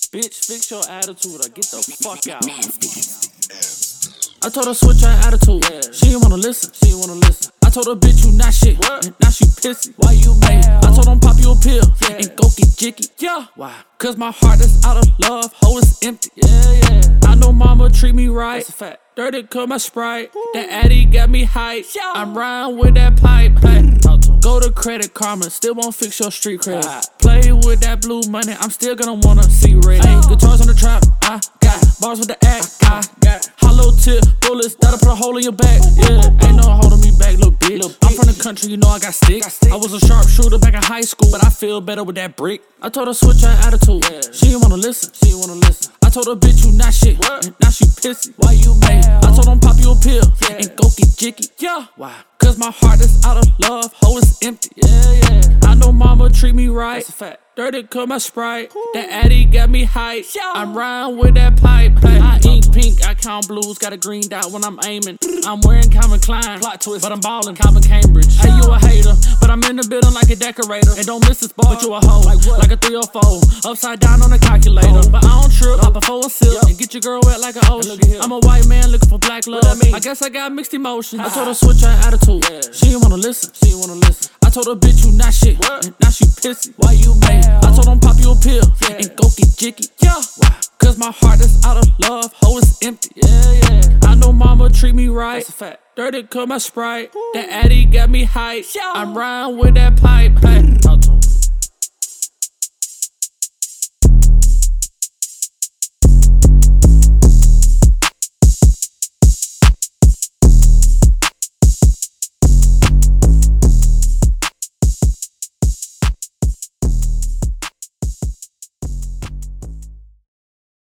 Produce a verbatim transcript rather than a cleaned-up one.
Bitch, fix your attitude or get the fuck out. I told her switch her attitude, yeah. She didn't wanna listen, she didn't wanna listen. I told her bitch you not shit, what? And now she pissy, why you mad? I told them pop you a pill, yeah. And go get jiggy, yeah. Why? Cause my heart is out of love, hole is empty, yeah, yeah. I know mama treat me right, that's a fact. Dirty cut my Sprite, ooh. That Addy got me hyped, yeah. I'm riding with that pipe, hey. Go to Credit Karma, still won't fix your street cred. uh, Play with that blue money, I'm still gonna wanna see red. Ay, guitars on the trap, I got bars with the act, I got hollow tip bullets that'll put a hole in your back. Yeah, ain't no holding me back, little bitch. I'm from the country, you know I got sticks. I was a sharpshooter back in high school, but I feel better with that brick. I told her switch her attitude, yeah. She didn't wanna listen, she didn't wanna listen. I told her bitch you not shit, what? And now she pissy, why you mad? I told them pop you a pill, yeah. And go get jiggy, yeah. Why? Cause my heart is out of love, hole is empty, yeah, yeah. I know mama treat me right, that's a fact. Dirty cut my Sprite, ooh. That Addy got me hyped, yeah. I'm riding with that pipe, hey. I ink pink, I count blues, got a green dot when I'm aiming. I'm wearing Calvin Klein, plot twist, but I'm ballin' Calvin Cambridge. Hey, you a hater, but I'm in the building like a decorator. And don't miss this ball, but you a hoe, like what? Like a three or four, upside down on a calculator. Oh. But I don't trip, pop a four or sip, and get your girl wet like an ocean. I'm a white man looking for black love, I, I guess I got mixed emotions. I told her switch her attitude, yeah. She didn't wanna listen, she didn't wanna listen. I told her bitch you not shit, what? And now she pissy, why you mad? I told them pop you a pill, yeah. And go get jiggy, yeah. Why? Cause my heart is out of love, hole is empty, yeah, yeah. I know mama treat me right, that's a fact. Dirty cut my Sprite, ooh. That Addy got me hyped, yeah. I'm riding with that pipe, hey.